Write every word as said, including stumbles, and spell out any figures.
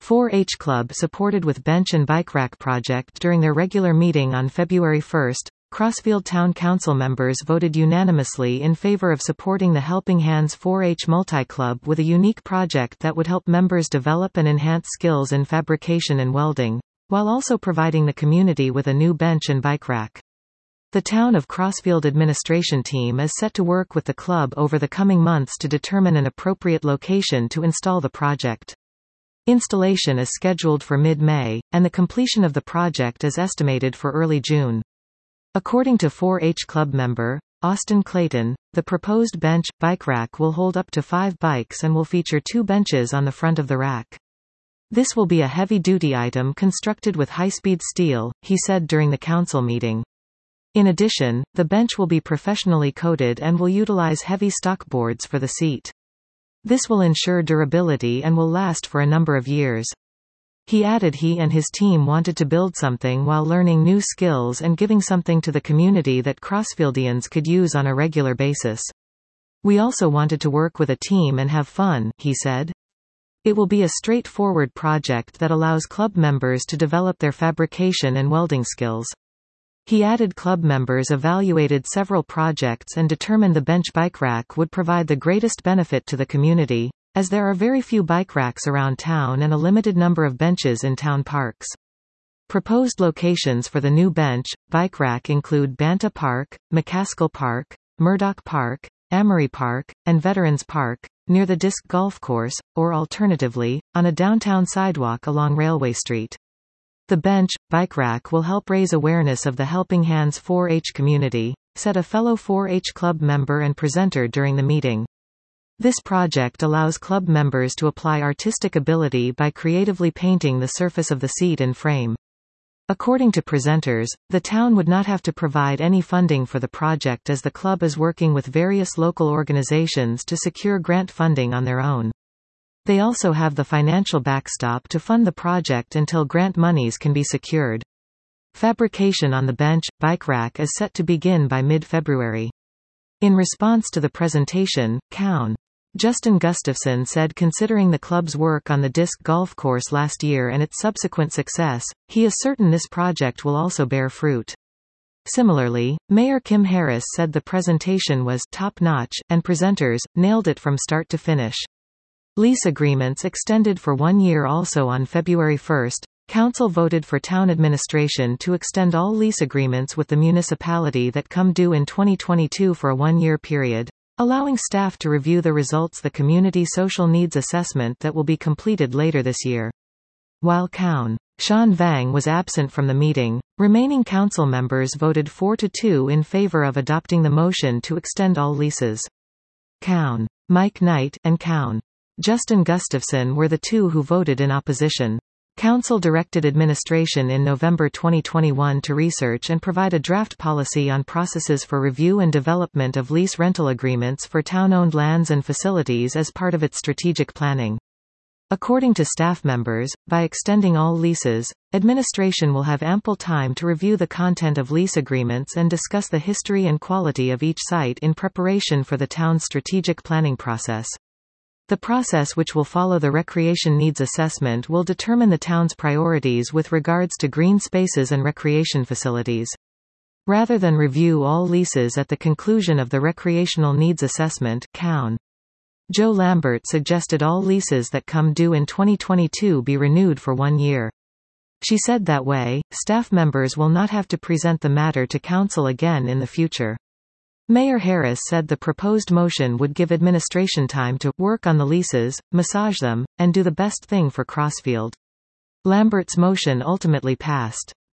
four H Club supported with bench and bike rack project. During their regular meeting on February first, Crossfield Town Council members voted unanimously in favor of supporting the Helping Hands four H Multi-Club with a unique project that would help members develop and enhance skills in fabrication and welding, while also providing the community with a new bench and bike rack. The Town of Crossfield administration team is set to work with the club over the coming months to determine an appropriate location to install the project. Installation is scheduled for mid-May, and the completion of the project is estimated for early June. According to four H Club member, Austin Clayton, the proposed bench, bike rack will hold up to five bikes and will feature two benches on the front of the rack. This will be a heavy-duty item constructed with high-speed steel, he said during the council meeting. In addition, the bench will be professionally coated and will utilize heavy stock boards for the seat. This will ensure durability and will last for a number of years. He added he and his team wanted to build something while learning new skills and giving something to the community that Crossfieldians could use on a regular basis. We also wanted to work with a team and have fun, he said. It will be a straightforward project that allows club members to develop their fabrication and welding skills. He added club members evaluated several projects and determined the bench bike rack would provide the greatest benefit to the community, as there are very few bike racks around town and a limited number of benches in town parks. Proposed locations for the new bench, bike rack include Banta Park, McCaskill Park, Murdoch Park, Amory Park, and Veterans Park, near the disc golf course, or alternatively, on a downtown sidewalk along Railway Street. The bench, bike rack will help raise awareness of the Helping Hands four H community, said a fellow four H Club member and presenter during the meeting. This project allows club members to apply artistic ability by creatively painting the surface of the seat and frame. According to presenters, the town would not have to provide any funding for the project as the club is working with various local organizations to secure grant funding on their own. They also have the financial backstop to fund the project until grant monies can be secured. Fabrication on the bench, bike rack is set to begin by mid-February. In response to the presentation, Cown. Justin Gustafson said considering the club's work on the disc golf course last year and its subsequent success, he is certain this project will also bear fruit. Similarly, Mayor Kim Harris said the presentation was top-notch, and presenters nailed it from start to finish. Lease agreements extended for one year. Also on February first, Council voted for town administration to extend all lease agreements with the municipality that come due in twenty twenty-two for a one-year period, allowing staff to review the results the Community Social Needs Assessment that will be completed later this year. While Cown. Sean Vang was absent from the meeting, remaining council members voted four to two in favor of adopting the motion to extend all leases. Cown. Mike Knight, and Cown. Justin Gustafson were the two who voted in opposition. Council directed administration in November twenty twenty-one to research and provide a draft policy on processes for review and development of lease rental agreements for town-owned lands and facilities as part of its strategic planning. According to staff members, by extending all leases, administration will have ample time to review the content of lease agreements and discuss the history and quality of each site in preparation for the town's strategic planning process. The process, which will follow the recreation needs assessment, will determine the town's priorities with regards to green spaces and recreation facilities. Rather than review all leases at the conclusion of the recreational needs assessment, Cown. Joe Lambert suggested all leases that come due in twenty twenty-two be renewed for one year. She said that way, staff members will not have to present the matter to council again in the future. Mayor Harris said the proposed motion would give administration time to work on the leases, massage them, and do the best thing for Crossfield. Lambert's motion ultimately passed.